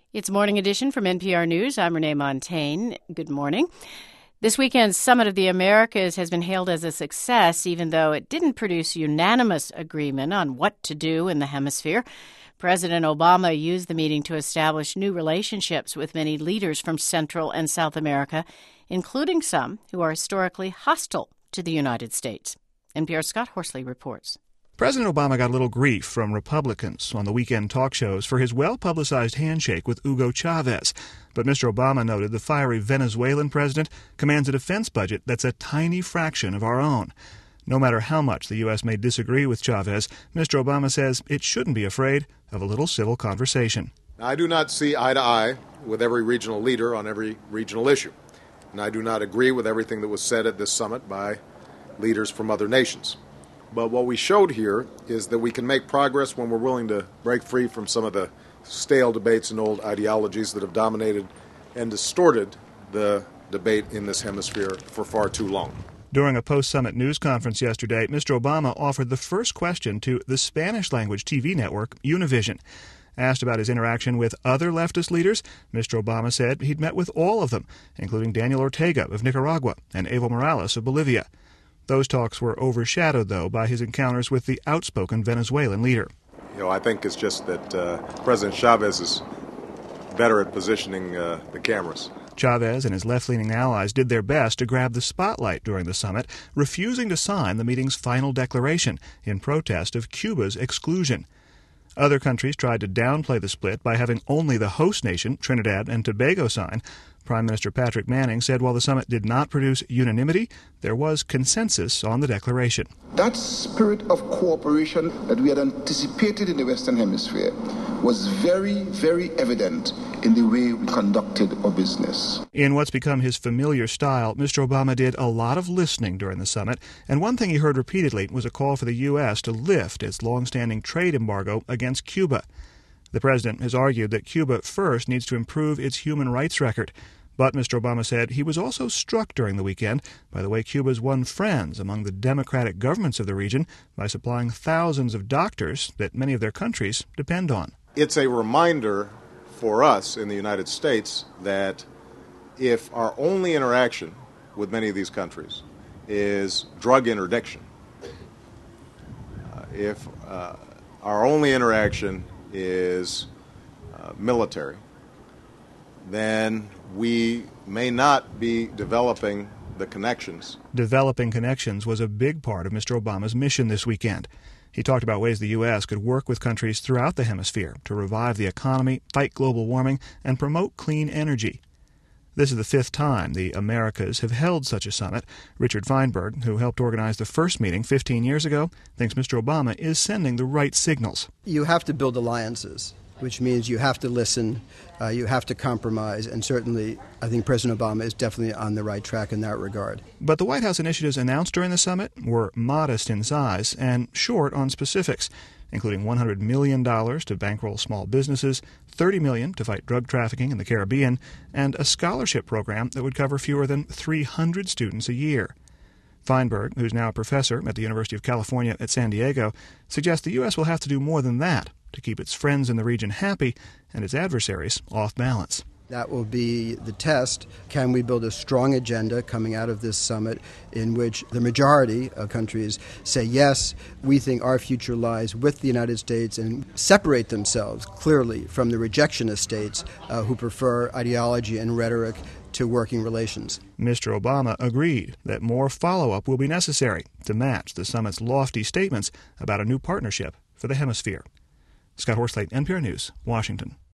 It's Morning Edition from NPR News. I'm Renee Montaigne. Good morning. This weekend's Summit of the Americas has been hailed as a success, even though it didn't produce unanimous agreement on what to do in the hemisphere. President Obama used the meeting to establish new relationships with many leaders from Central and South America, including some who are historically hostile to the United States. NPR's Scott Horsley reports. President Obama got a little grief from Republicans on the weekend talk shows for his well-publicized handshake with Hugo Chavez. But Mr. Obama noted the fiery Venezuelan president commands a defense budget that's a tiny fraction of our own. No matter how much the U.S. may disagree with Chavez, Mr. Obama says it shouldn't be afraid of a little civil conversation. I do not see eye to eye with every regional leader on every regional issue. And I do not agree with everything that was said at this summit by leaders from other nations. But what we showed here is that we can make progress when we're willing to break free from some of the stale debates and old ideologies that have dominated and distorted the debate in this hemisphere for far too long. During a post-summit news conference yesterday, Mr. Obama offered the first question to the Spanish-language TV network Univision. Asked about his interaction with other leftist leaders, Mr. Obama said he'd met with all of them, including Daniel Ortega of Nicaragua and Evo Morales of Bolivia. Those talks were overshadowed, though, by his encounters with the outspoken Venezuelan leader. I think it's just that President Chavez is better at positioning the cameras. Chavez and his left-leaning allies did their best to grab the spotlight during the summit, refusing to sign the meeting's final declaration in protest of Cuba's exclusion. Other countries tried to downplay the split by having only the host nation, Trinidad and Tobago, sign. Prime Minister Patrick Manning said while the summit did not produce unanimity, there was consensus on the declaration. That spirit of cooperation that we had anticipated in the Western Hemisphere was very, very evident in the way we conducted our business. In what's become his familiar style, Mr. Obama did a lot of listening during the summit, and one thing he heard repeatedly was a call for the U.S. to lift its long-standing trade embargo against Cuba. The president has argued that Cuba first needs to improve its human rights record. But Mr. Obama said he was also struck during the weekend by the way Cuba's won friends among the democratic governments of the region by supplying thousands of doctors that many of their countries depend on. It's a reminder for us in the United States that if our only interaction with many of these countries is drug interdiction, if our only interaction is military, then we may not be developing the connections. Developing connections was a big part of Mr. Obama's mission this weekend. He talked about ways the U.S. could work with countries throughout the hemisphere to revive the economy, fight global warming, and promote clean energy. This is the fifth time the Americas have held such a summit. Richard Feinberg, who helped organize the first meeting 15 years ago, thinks Mr. Obama is sending the right signals. You have to build alliances, which means you have to listen, you have to compromise, and certainly I think President Obama is definitely on the right track in that regard. But the White House initiatives announced during the summit were modest in size and short on specifics, including $100 million to bankroll small businesses, $30 million to fight drug trafficking in the Caribbean, and a scholarship program that would cover fewer than 300 students a year. Feinberg, who's now a professor at the University of California at San Diego, suggests the U.S. will have to do more than that to keep its friends in the region happy and its adversaries off balance. That will be the test. Can we build a strong agenda coming out of this summit in which the majority of countries say, yes, we think our future lies with the United States, and separate themselves clearly from the rejectionist states who prefer ideology and rhetoric to working relations. Mr. Obama agreed that more follow-up will be necessary to match the summit's lofty statements about a new partnership for the hemisphere. Scott Horsley, NPR News, Washington.